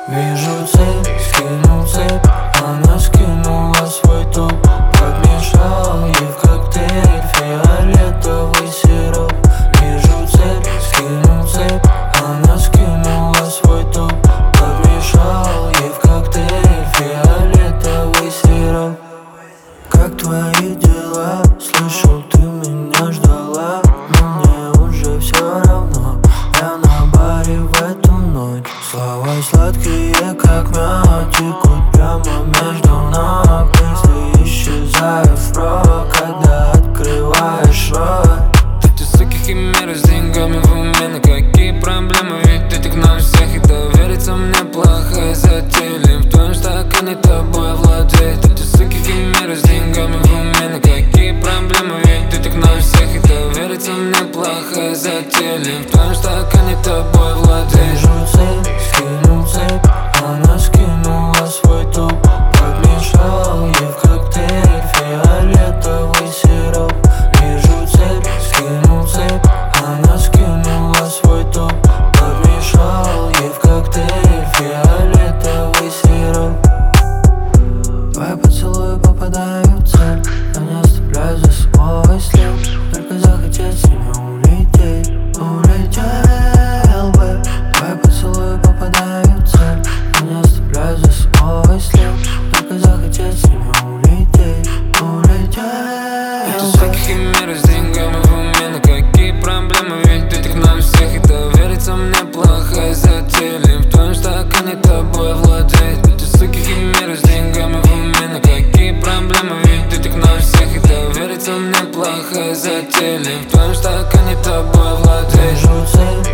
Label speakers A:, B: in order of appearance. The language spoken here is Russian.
A: Вижу цель, скинул цепь, она скинула свой топ. Подмешал ей в коктейль фиолетовый сироп. Вижу цель, скинул цепь, она скинула свой топ. Подмешал ей в коктейль фиолетовый сироп. Как твои дела? Слышал, ты меня ждала, но мне уже все равно. Я на баре в эту ночь. Слова сладкие, как мед, текут прямо между ног. Мысли исчезают впрок, когда открываешь рот.
B: Эти суки химеры с деньгами в уме, на какие проблемы? Ведь этих на всех, и довериться мне плохая затея. В твоем стакане тобой владеет. Эти суки химеры с деньгами в уме, на какие проблемы? Ведь этих на всех, и довериться мне плохая затея. В твоем стакане тобой владеет.
A: Вижу цель, скинул цепь, она скинула свой топ. Подмешал ей в коктейль фиолетовый сироп. Вижу цель, скинул цепь, она скинула свой топ. Подмешал ей в коктейль фиолетовый сироп. Твои поцелуи попадают в цель, я не оставляю за собой след. Только захотеть с ними улететь, улетел бы. Твои поцелуи попадают в цель, я не оставляю за собой след. Только захотеть с ними улететь, улетел
B: Эти
A: бы.
B: суки химеры с деньгами в уме, на какие проблемы? Ведь этих на всех, и довериться мне плохая затея. В твоем стакане тобой владеет. Эти суки химеры с деньгами в уме, на какие проблемы? Ведь этих на всех, и довериться мне плохая затея. В твоем стакане тобой владеет.
A: Вижу цель,